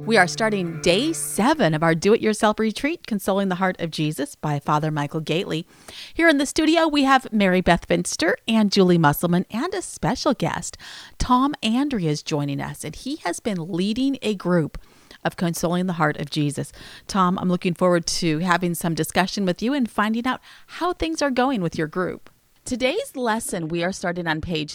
We are starting day 7 of our Do-It-Yourself retreat, Consoling the Heart of Jesus by Father Michael Gately. Here in the studio, we have Mary Beth Finster and Julie Musselman and a special guest. Tom Andrea is joining us, and he has been leading a group of Consoling the Heart of Jesus. Tom, I'm looking forward to having some discussion with you and finding out how things are going with your group. Today's lesson, we are starting on page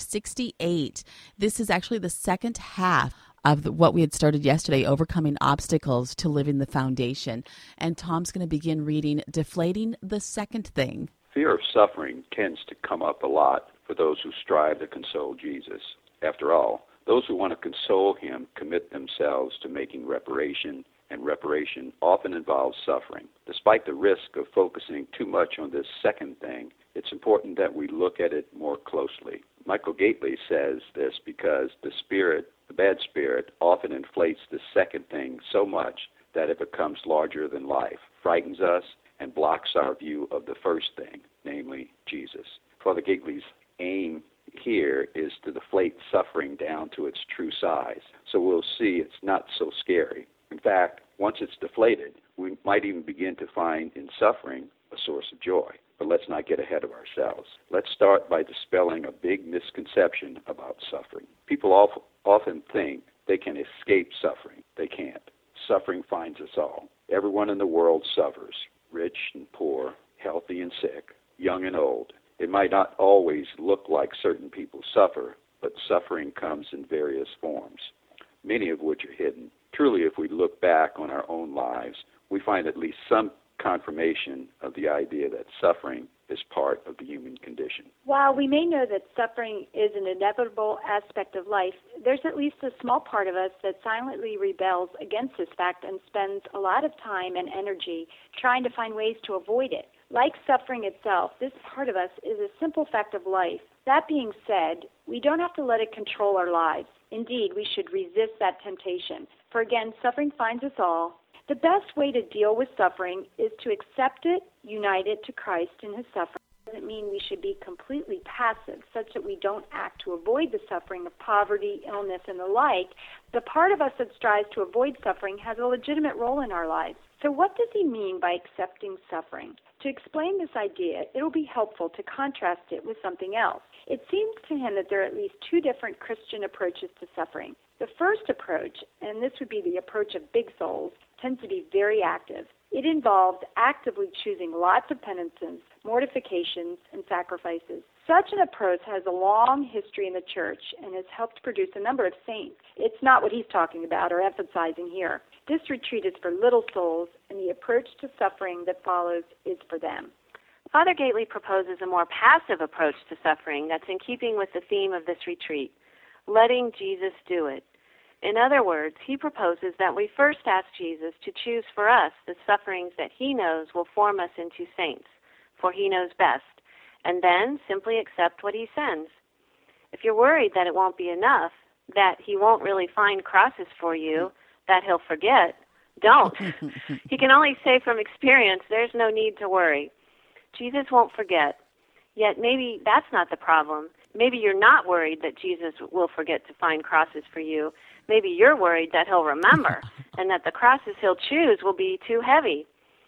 68. This is actually the second half of what we had started yesterday, Overcoming Obstacles to Living the Foundation. And Tom's going to begin reading Deflating the Second Thing. Fear of suffering tends to come up a lot for those who strive to console Jesus. After all, those who want to console him commit themselves to making reparation, and reparation often involves suffering. Despite the risk of focusing too much on this second thing, it's important that we look at it more closely. Michael Gately says this because the bad spirit, often inflates the second thing so much that it becomes larger than life, frightens us, and blocks our view of the first thing, namely Jesus. Father Gately's aim here is to deflate suffering down to its true size, so we'll see it's not so scary. In fact, once it's deflated, we might even begin to find in suffering a source of joy. But let's not get ahead of ourselves. Let's start by dispelling a big misconception about suffering. People often think they can escape suffering. They can't. Suffering finds us all. Everyone in the world suffers, rich and poor, healthy and sick, young and old. It might not always look like certain people suffer, but suffering comes in various forms, many of which are hidden. Truly, if we look back on our own lives, we find at least some confirmation of the idea that suffering is part of the human condition. While we may know that suffering is an inevitable aspect of life, there's at least a small part of us that silently rebels against this fact and spends a lot of time and energy trying to find ways to avoid it. Like suffering itself, this part of us is a simple fact of life. That being said, we don't have to let it control our lives. Indeed, we should resist that temptation. For again, suffering finds us all. The best way to deal with suffering is to accept it, unite it to Christ in his suffering. It doesn't mean we should be completely passive, such that we don't act to avoid the suffering of poverty, illness, and the like. The part of us that strives to avoid suffering has a legitimate role in our lives. So what does he mean by accepting suffering? To explain this idea, it will be helpful to contrast it with something else. It seems to him that there are at least 2 different Christian approaches to suffering. The first approach, and this would be the approach of big souls, tends to be very active. It involves actively choosing lots of penances, mortifications, and sacrifices. Such an approach has a long history in the church and has helped produce a number of saints. It's not what he's talking about or emphasizing here. This retreat is for little souls, and the approach to suffering that follows is for them. Father Gately proposes a more passive approach to suffering that's in keeping with the theme of this retreat, letting Jesus do it. In other words, he proposes that we first ask Jesus to choose for us the sufferings that he knows will form us into saints, for he knows best, and then simply accept what he sends. If you're worried that it won't be enough, that he won't really find crosses for you, that he'll forget, don't. He can only say from experience there's no need to worry. Jesus won't forget. Yet maybe that's not the problem. Maybe you're not worried that Jesus will forget to find crosses for you. Maybe you're worried that he'll remember and that the crosses he'll choose will be too heavy.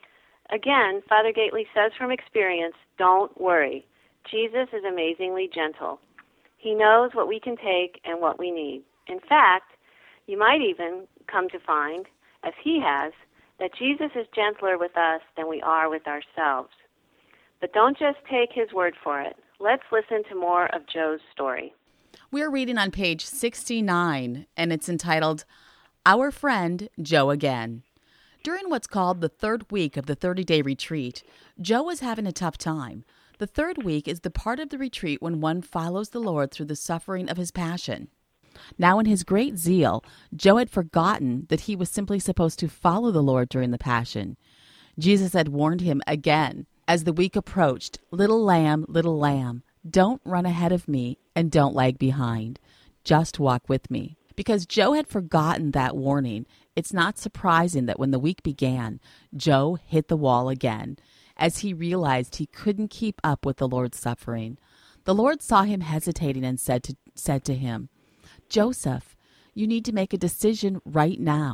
Again, Father Gately says from experience, don't worry. Jesus is amazingly gentle. He knows what we can take and what we need. In fact, you might even come to find, as he has, that Jesus is gentler with us than we are with ourselves. But don't just take his word for it. Let's listen to more of Joe's story. We're reading on page 69, and it's entitled, Our Friend Joe Again. During what's called the 3rd week of the 30-day retreat, Joe was having a tough time. The 3rd week is the part of the retreat when one follows the Lord through the suffering of his passion. Now, in his great zeal, Joe had forgotten that he was simply supposed to follow the Lord during the passion. Jesus had warned him again as the week approached, little lamb, don't run ahead of me and don't lag behind. Just walk with me. Because Joe had forgotten that warning, it's not surprising that when the week began, Joe hit the wall again, as he realized he couldn't keep up with the Lord's suffering. The Lord saw him hesitating and said to him, Joseph, you need to make a decision right now.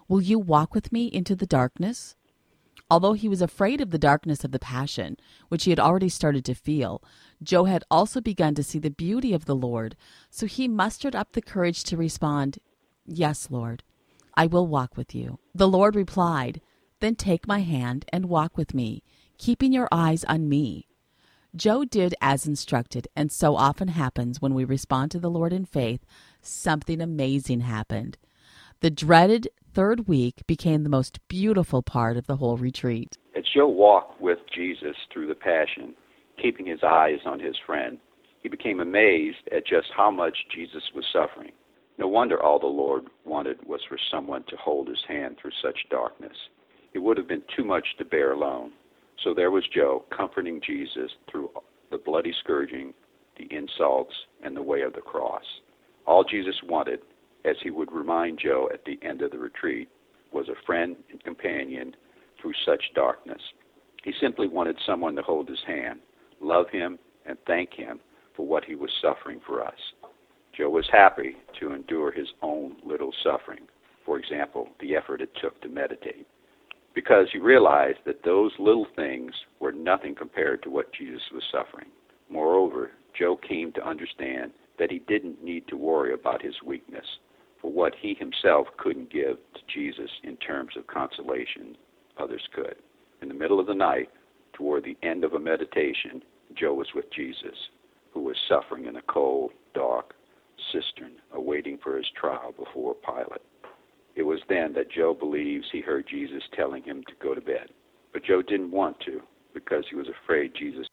Will you walk with me into the darkness? Although he was afraid of the darkness of the passion, which he had already started to feel, Joe had also begun to see the beauty of the Lord, so he mustered up the courage to respond, "Yes, Lord, I will walk with you." The Lord replied, "Then take my hand and walk with me, keeping your eyes on me." Joe did as instructed, and so often happens when we respond to the Lord in faith, something amazing happened. The dreaded third week became the most beautiful part of the whole retreat. As Joe walked with Jesus through the Passion, keeping his eyes on his friend, he became amazed at just how much Jesus was suffering. No wonder all the Lord wanted was for someone to hold his hand through such darkness. It would have been too much to bear alone. So there was Joe comforting Jesus through the bloody scourging, the insults, and the way of the cross. All Jesus wanted, as he would remind Joe at the end of the retreat, was a friend and companion through such darkness. He simply wanted someone to hold his hand, love him, and thank him for what he was suffering for us. Joe was happy to endure his own little suffering, for example, the effort it took to meditate, because he realized that those little things were nothing compared to what Jesus was suffering. Moreover, Joe came to understand that he didn't need to worry about his weakness, for what he himself couldn't give to Jesus in terms of consolation, others could. In the middle of the night, toward the end of a meditation, Joe was with Jesus, who was suffering in a cold, dark cistern, awaiting for his trial before Pilate. It was then that Joe believes he heard Jesus telling him to go to bed. But Joe didn't want to, because he was afraid Jesus,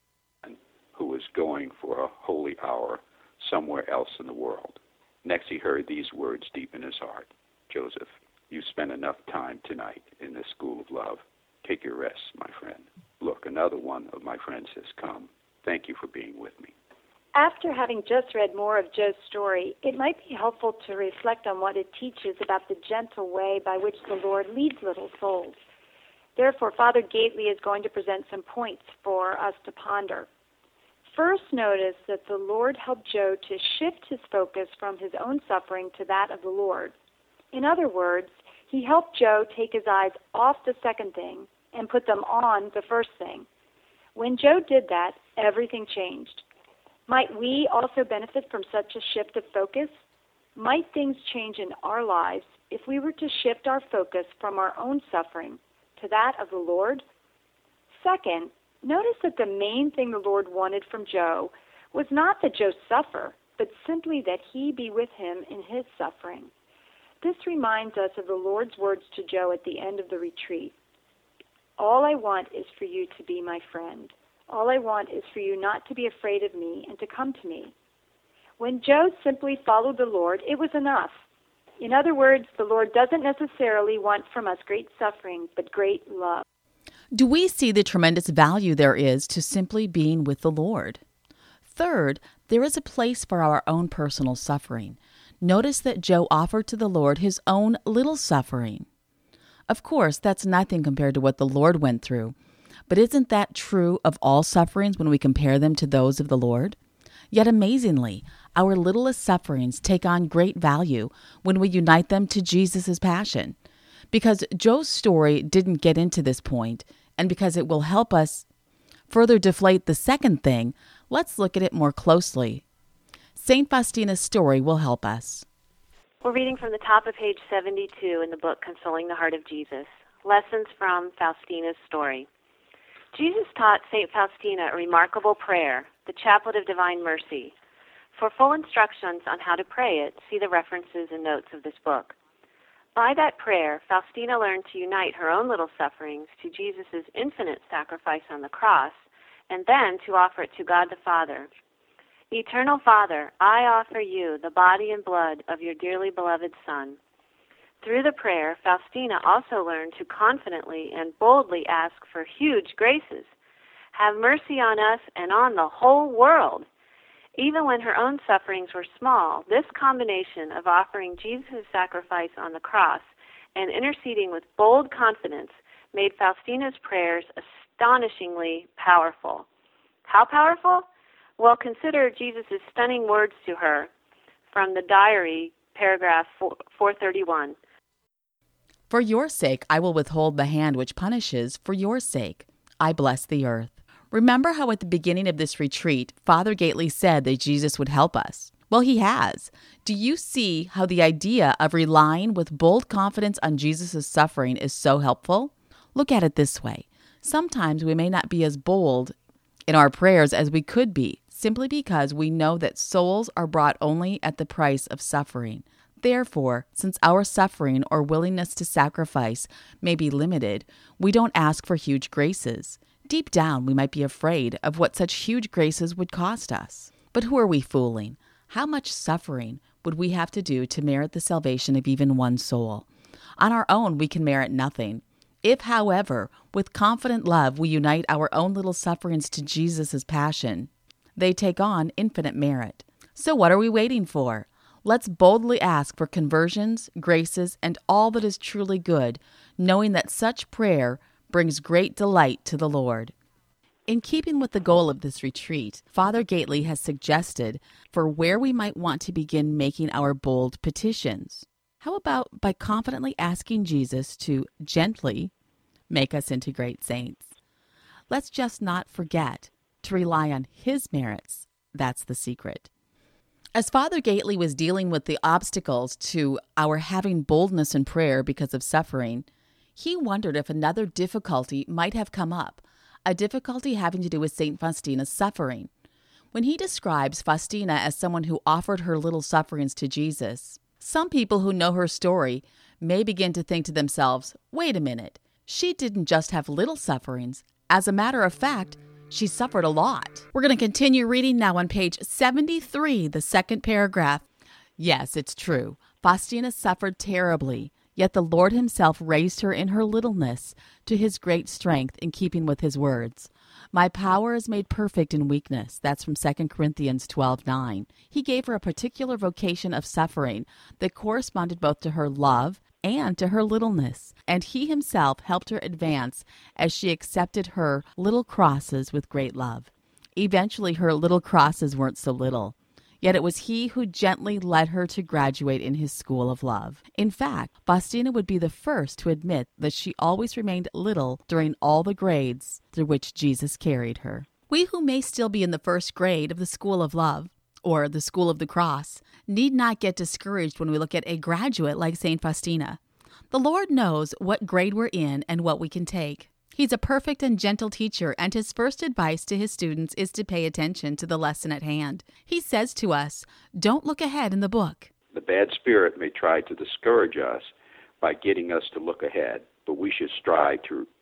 who was going for a holy hour somewhere else in the world. Next he heard these words deep in his heart: "Joseph, you spent enough time tonight in this school of love. Take your rest, my friend. Look, another one of my friends has come. Thank you for being with me." After having just read more of Joe's story, it might be helpful to reflect on what it teaches about the gentle way by which the Lord leads little souls. Therefore, Father Gately is going to present some points for us to ponder. First, notice that the Lord helped Joe to shift his focus from his own suffering to that of the Lord. In other words, he helped Joe take his eyes off the second thing and put them on the first thing. When Joe did that, everything changed. Might we also benefit from such a shift of focus? Might things change in our lives if we were to shift our focus from our own suffering to that of the Lord? Second, notice that the main thing the Lord wanted from Joe was not that Joe suffer, but simply that he be with him in his suffering. This reminds us of the Lord's words to Joe at the end of the retreat. "All I want is for you to be my friend. All I want is for you not to be afraid of me and to come to me." When Joe simply followed the Lord, it was enough. In other words, the Lord doesn't necessarily want from us great suffering, but great love. Do we see the tremendous value there is to simply being with the Lord? Third, there is a place for our own personal suffering. Notice that Joe offered to the Lord his own little suffering. Of course, that's nothing compared to what the Lord went through. But isn't that true of all sufferings when we compare them to those of the Lord? Yet amazingly, our littlest sufferings take on great value when we unite them to Jesus' passion. Because Joe's story didn't get into this point, and because it will help us further deflate the second thing, let's look at it more closely. St. Faustina's story will help us. We're reading from the top of page 72 in the book Consoling the Heart of Jesus. Lessons from Faustina's story. Jesus taught St. Faustina a remarkable prayer, the Chaplet of Divine Mercy. For full instructions on how to pray it, see the references and notes of this book. By that prayer, Faustina learned to unite her own little sufferings to Jesus' infinite sacrifice on the cross, and then to offer it to God the Father. Eternal Father, I offer you the body and blood of your dearly beloved Son. Through the prayer, Faustina also learned to confidently and boldly ask for huge graces. Have mercy on us and on the whole world. Even when her own sufferings were small, this combination of offering Jesus' sacrifice on the cross and interceding with bold confidence made Faustina's prayers astonishingly powerful. How powerful? Well, consider Jesus' stunning words to her from the diary, paragraph 431. For your sake, I will withhold the hand which punishes. For your sake, I bless the earth. Remember how at the beginning of this retreat, Father Gately said that Jesus would help us. Well, he has. Do you see how the idea of relying with bold confidence on Jesus' suffering is so helpful? Look at it this way. Sometimes we may not be as bold in our prayers as we could be, simply because we know that souls are brought only at the price of suffering. Therefore, since our suffering or willingness to sacrifice may be limited, we don't ask for huge graces. Deep down, we might be afraid of what such huge graces would cost us. But who are we fooling? How much suffering would we have to do to merit the salvation of even one soul? On our own, we can merit nothing. If, however, with confident love we unite our own little sufferings to Jesus' passion, they take on infinite merit. So what are we waiting for? Let's boldly ask for conversions, graces, and all that is truly good, knowing that such prayer brings great delight to the Lord. In keeping with the goal of this retreat, Father Gately has suggested for where we might want to begin making our bold petitions. How about by confidently asking Jesus to gently make us into great saints? Let's just not forget to rely on His merits. That's the secret. As Father Gately was dealing with the obstacles to our having boldness in prayer because of suffering, he wondered if another difficulty might have come up, a difficulty having to do with St. Faustina's suffering. When he describes Faustina as someone who offered her little sufferings to Jesus, some people who know her story may begin to think to themselves, wait a minute, she didn't just have little sufferings. As a matter of fact, she suffered a lot. We're going to continue reading now on page 73, the second paragraph. Yes, it's true. Faustina suffered terribly, yet the Lord Himself raised her in her littleness to His great strength in keeping with His words. My power is made perfect in weakness. That's from 2 Corinthians 12:9. He gave her a particular vocation of suffering that corresponded both to her love and to her littleness, and He Himself helped her advance as she accepted her little crosses with great love. Eventually, her little crosses weren't so little, yet it was He who gently led her to graduate in His school of love. In fact, Faustina would be the first to admit that she always remained little during all the grades through which Jesus carried her. We who may still be in the first grade of the school of love, or the school of the cross, need not get discouraged when we look at a graduate like St. Faustina. The Lord knows what grade we're in and what we can take. He's a perfect and gentle teacher, and His first advice to His students is to pay attention to the lesson at hand. He says to us, don't look ahead in the book. The bad spirit may try to discourage us by getting us to look ahead, but we should strive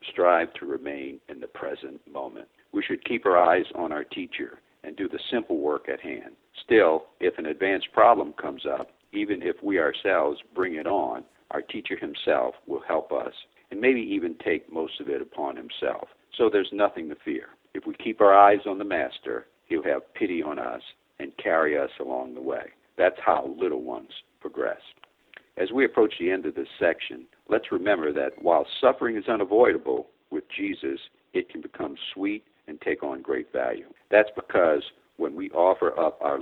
to remain in the present moment. We should keep our eyes on our teacher and do the simple work at hand. Still, if an advanced problem comes up, even if we ourselves bring it on, our teacher himself will help us and maybe even take most of it upon himself. So there's nothing to fear. If we keep our eyes on the Master, He'll have pity on us and carry us along the way. That's how little ones progress. As we approach the end of this section, let's remember that while suffering is unavoidable, with Jesus, it can become sweet and take on great value. That's because when we offer up our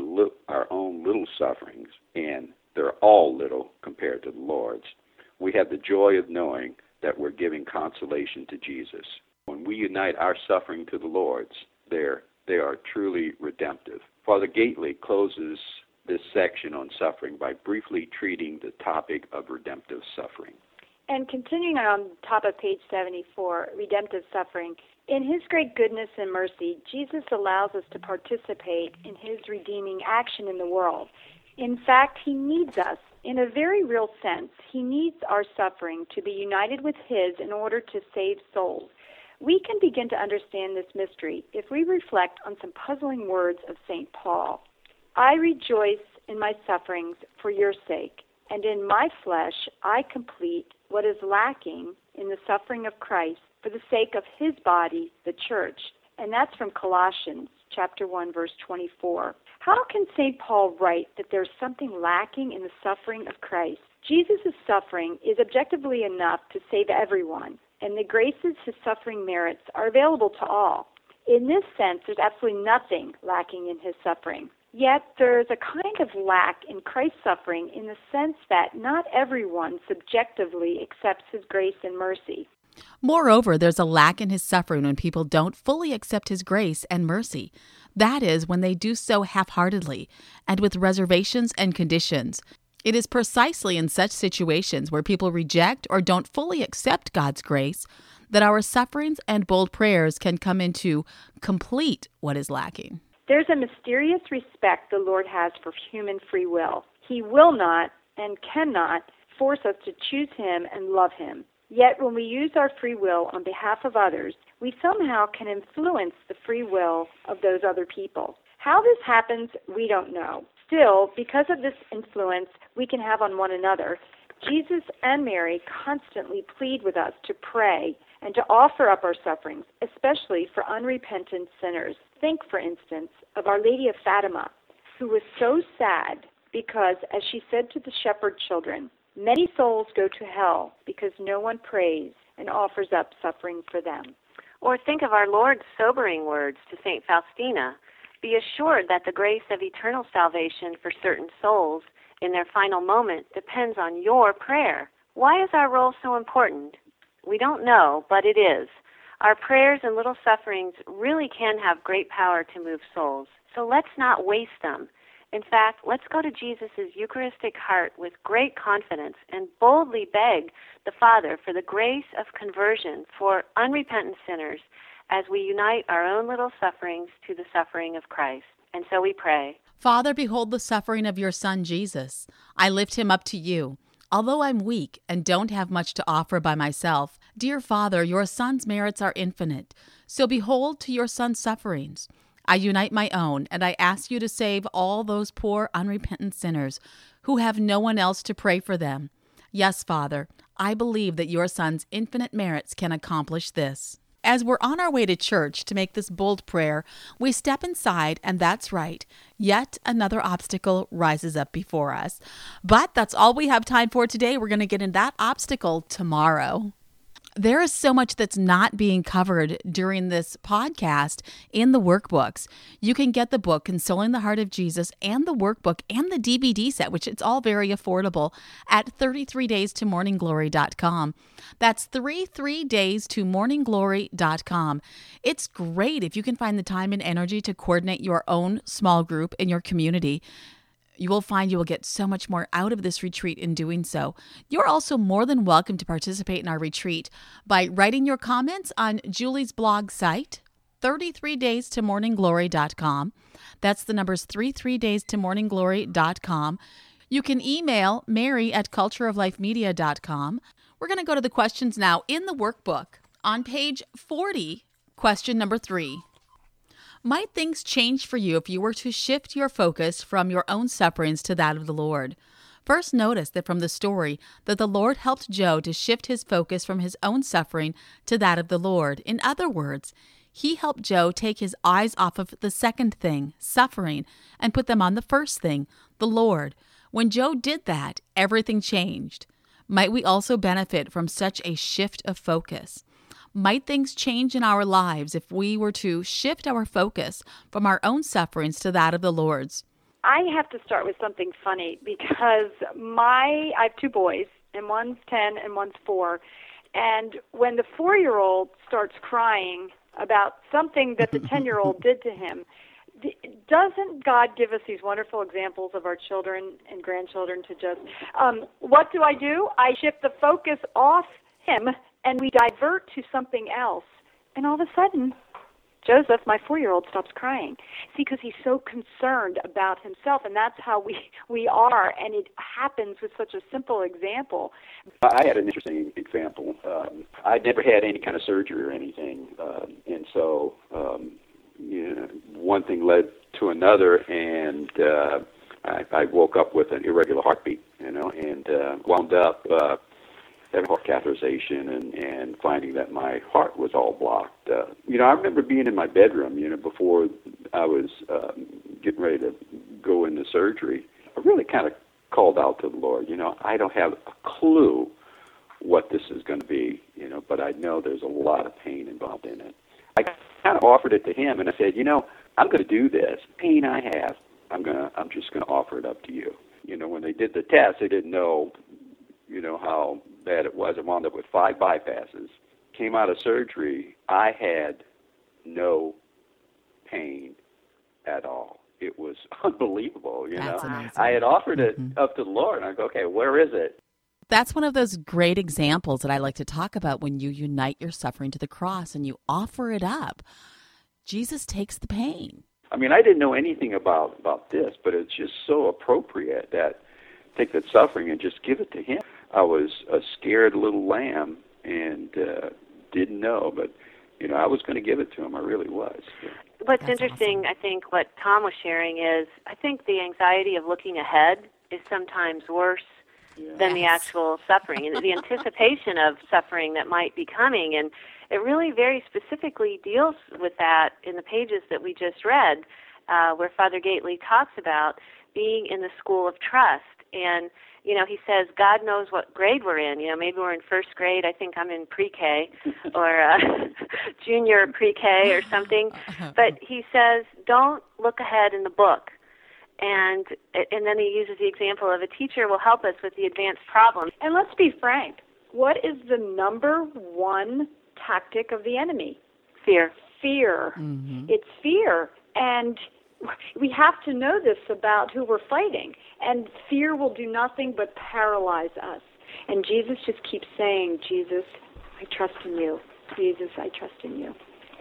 own little sufferings, and they're all little compared to the Lord's, we have the joy of knowing that we're giving consolation to Jesus. When we unite our suffering to the Lord's, they are truly redemptive. Father Gately closes this section on suffering by briefly treating the topic of redemptive suffering. And continuing on top of page 74, redemptive suffering, in His great goodness and mercy, Jesus allows us to participate in His redeeming action in the world. In fact, He needs us. In a very real sense, He needs our suffering to be united with His in order to save souls. We can begin to understand this mystery if we reflect on some puzzling words of St. Paul. I rejoice in my sufferings for your sake, and in my flesh I complete what is lacking in the suffering of Christ for the sake of His body, the church. And that's from Colossians chapter 1, verse 24. How can St. Paul write that there's something lacking in the suffering of Christ? Jesus' suffering is objectively enough to save everyone, and the graces His suffering merits are available to all. In this sense, there's absolutely nothing lacking in His suffering. Yet there's a kind of lack in Christ's suffering in the sense that not everyone subjectively accepts his grace and mercy. Moreover, there's a lack in his suffering when people don't fully accept his grace and mercy. That is, when they do so half-heartedly and with reservations and conditions. It is precisely in such situations where people reject or don't fully accept God's grace that our sufferings and bold prayers can come in to complete what is lacking. There's a mysterious respect the Lord has for human free will. He will not and cannot force us to choose him and love him. Yet when we use our free will on behalf of others, we somehow can influence the free will of those other people. How this happens, we don't know. Still, because of this influence we can have on one another, Jesus and Mary constantly plead with us to pray and to offer up our sufferings, especially for unrepentant sinners. Think, for instance, of Our Lady of Fatima, who was so sad because, as she said to the shepherd children, many souls go to hell because no one prays and offers up suffering for them. Or think of our Lord's sobering words to St. Faustina. Be assured that the grace of eternal salvation for certain souls in their final moment depends on your prayer. Why is our role so important? We don't know, but it is. Our prayers and little sufferings really can have great power to move souls. So let's not waste them. In fact, let's go to Jesus' Eucharistic heart with great confidence and boldly beg the Father for the grace of conversion for unrepentant sinners as we unite our own little sufferings to the suffering of Christ. And so we pray. Father, behold the suffering of your Son, Jesus. I lift him up to you. Although I'm weak and don't have much to offer by myself, dear Father, your Son's merits are infinite. So behold to your Son's sufferings. I unite my own, and I ask you to save all those poor, unrepentant sinners who have no one else to pray for them. Yes, Father, I believe that your Son's infinite merits can accomplish this. As we're on our way to church to make this bold prayer, we step inside, and that's right, yet another obstacle rises up before us. But that's all we have time for today. We're going to get into that obstacle tomorrow. There is so much that's not being covered during this podcast in the workbooks. You can get the book, Consoling the Heart of Jesus, and the workbook and the DVD set, which it's all very affordable, at 33daystomorningglory.com. That's 33daystomorningglory.com. It's great if you can find the time and energy to coordinate your own small group in your community. You will find you will get so much more out of this retreat in doing so. You're also more than welcome to participate in our retreat by writing your comments on Julie's blog site, 33daystomorningglory.com. That's the numbers 33daystomorningglory.com. You can email mary@cultureoflifemedia.com. We're going to go to the questions now in the workbook. On page 40, question number 3. Might things change for you if you were to shift your focus from your own sufferings to that of the Lord? First, notice that from the story that the Lord helped Joe to shift his focus from his own suffering to that of the Lord. In other words, he helped Joe take his eyes off of the second thing, suffering, and put them on the first thing, the Lord. When Joe did that, everything changed. Might we also benefit from such a shift of focus? Might things change in our lives if we were to shift our focus from our own sufferings to that of the Lord's? I have to start with something funny because I have 2 boys, and one's 10 and one's 4. And when the 4-year-old starts crying about something that the 10-year-old did to him, doesn't God give us these wonderful examples of our children and grandchildren to just, what do? I shift the focus off him and we divert to something else. And all of a sudden, Joseph, my 4-year-old, stops crying. See, because he's so concerned about himself, and that's how we are, and it happens with such a simple example. I had an interesting example. I'd never had any kind of surgery or anything, and so one thing led to another, and I woke up with an irregular heartbeat, and wound up having heart catheterization and finding that my heart was all blocked. I remember being in my bedroom, before I was getting ready to go into surgery. I really kind of called out to the Lord, I don't have a clue what this is going to be, but I know there's a lot of pain involved in it. I kind of offered it to him, and I said, I'm going to do this. Pain I have, I'm just gonna offer it up to you. When they did the test, they didn't know, how bad it was. I wound up with 5 bypasses. Came out of surgery, I had no pain at all. It was unbelievable, That's amazing. I had offered it up to the Lord, and I go, okay, where is it? That's one of those great examples that I like to talk about when you unite your suffering to the cross and you offer it up. Jesus takes the pain. I mean, I didn't know anything about this, but it's just so appropriate that take that suffering and just give it to him. I was a scared little lamb and didn't know, but, I was going to give it to him. I really was. What's That's interesting, awesome. I think what Tom was sharing is, I think the anxiety of looking ahead is sometimes worse than the Yes. actual suffering, and the anticipation of suffering that might be coming. And it really very specifically deals with that in the pages that we just read, where Father Gately talks about being in the school of trust. And, he says, God knows what grade we're in. Maybe we're in first grade. I think I'm in pre-K or junior pre-K or something. But he says, don't look ahead in the book. And then he uses the example of a teacher will help us with the advanced problem. And let's be frank. What is the number one tactic of the enemy? Fear. Fear. Mm-hmm. It's fear. And we have to know this about who we're fighting. And fear will do nothing but paralyze us. And Jesus just keeps saying, Jesus, I trust in you. Jesus, I trust in you.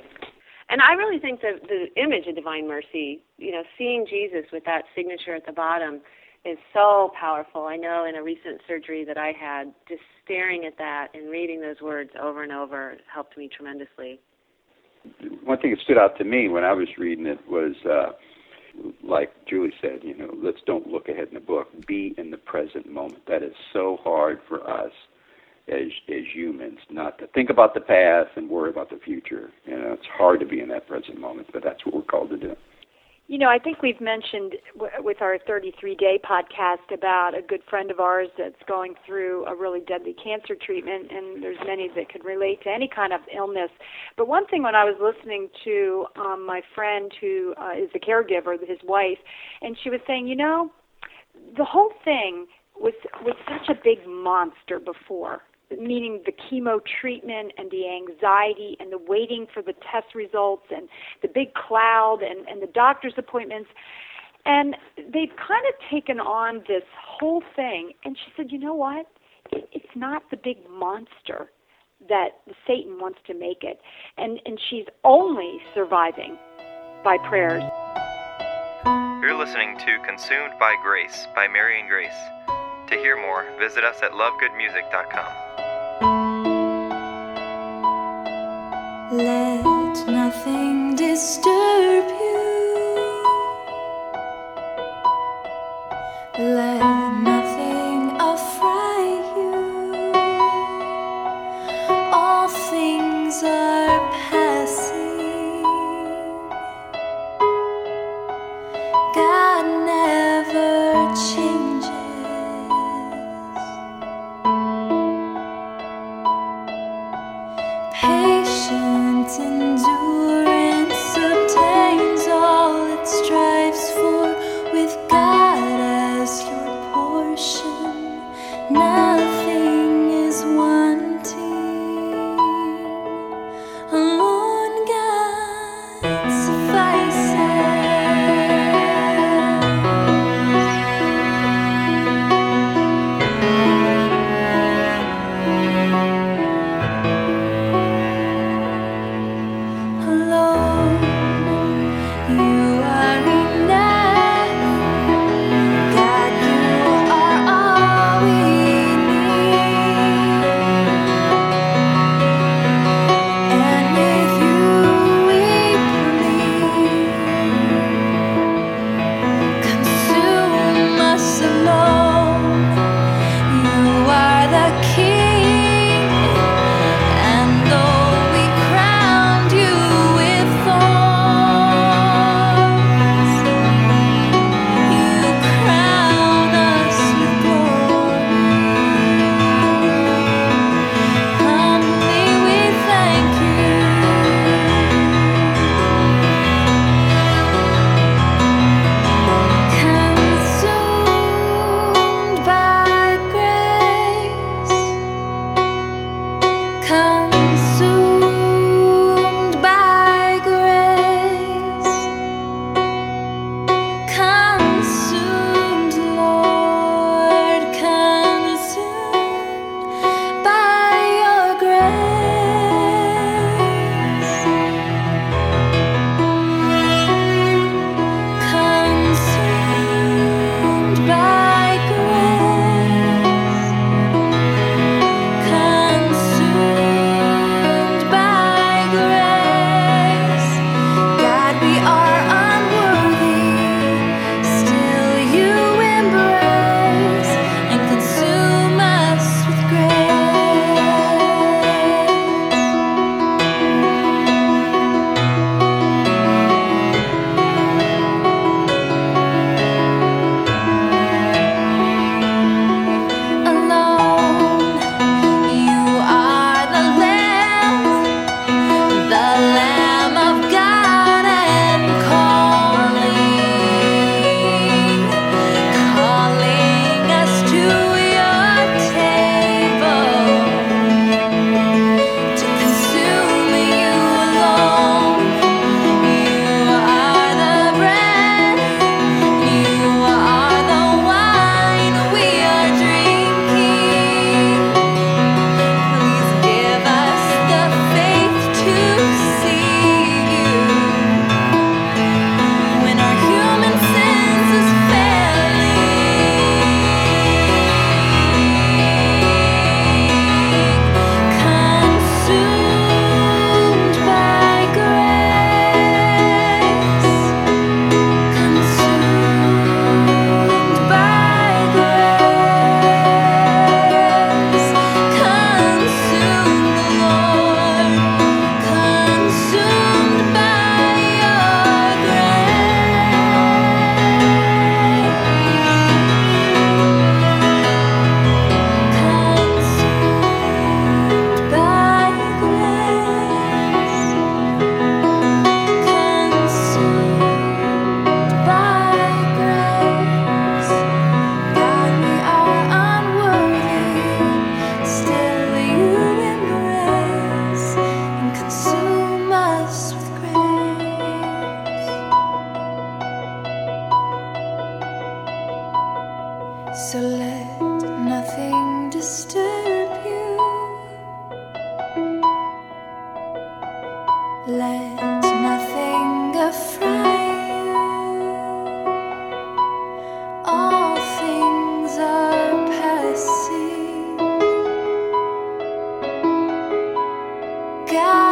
And I really think that the image of Divine Mercy, seeing Jesus with that signature at the bottom is so powerful. I know in a recent surgery that I had, just staring at that and reading those words over and over helped me tremendously. One thing that stood out to me when I was reading it was, like Julie said, let's don't look ahead in the book. Be in the present moment. That is so hard for us as humans, not to think about the past and worry about the future. It's hard to be in that present moment, but that's what we're called to do. I think we've mentioned with our 33-day podcast about a good friend of ours that's going through a really deadly cancer treatment, and there's many that could relate to any kind of illness. But one thing when I was listening to my friend who is a caregiver, his wife, and she was saying, the whole thing was such a big monster before, meaning the chemo treatment and the anxiety and the waiting for the test results and the big cloud and the doctor's appointments. And they've kind of taken on this whole thing. And she said, you know what? It's not the big monster that Satan wants to make it. And she's only surviving by prayers. You're listening to Consumed by Grace by Mary and Grace. To hear more, visit us at lovegoodmusic.com. Let nothing disturb you. Let nothing affright you. All things are passing. God never changes. Patient endurance of consumed by grace, consumed, Lord, consumed by your grace, consumed by grace, consumed by grace. God, we are unworthy, still you embrace and consume us with alone. You are the Lamb of God, and calling us to your table to consume you alone. You are the bread, you are the wine we are drinking. Please give us the faith to see you when our human sense is consumed by grace, consumed by grace, consumed, Lord, consumed by your consumed by grace, consumed by grace. God, we are unworthy, still you embrace and consume us with grace. So let nothing disturb you. Let nothing affright you. All things are passing. God